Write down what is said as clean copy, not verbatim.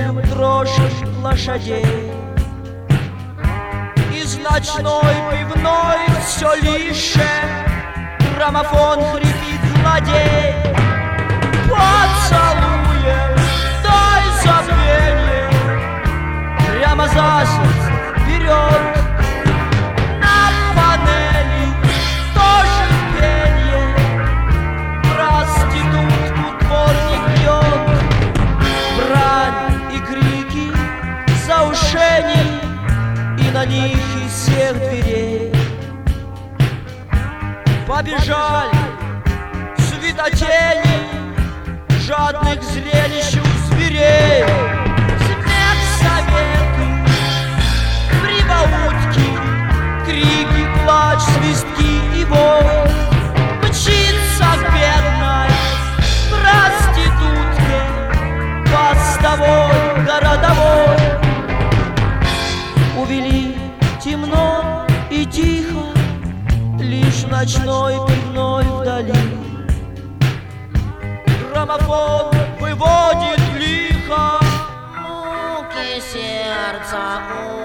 землю дрожь лошадей. Из ночной пивной все лише граммофон хрипит злодей. Поцелуем, дай забвение, прямо за сердце вперед. На панели тоже пенье, проститутку дворник бьет. Брань и крики заушений, и на них из всех дверей побежали светотени, жадных зрелищ у зверей. Смех, советы, прибаутки, крики, плач, свистки и вой. Мчится бедная проститутке постовой городовой. Увели темно и тихо, лишь ночной пивной вдали. Граммофон выводит лихо муки сердца.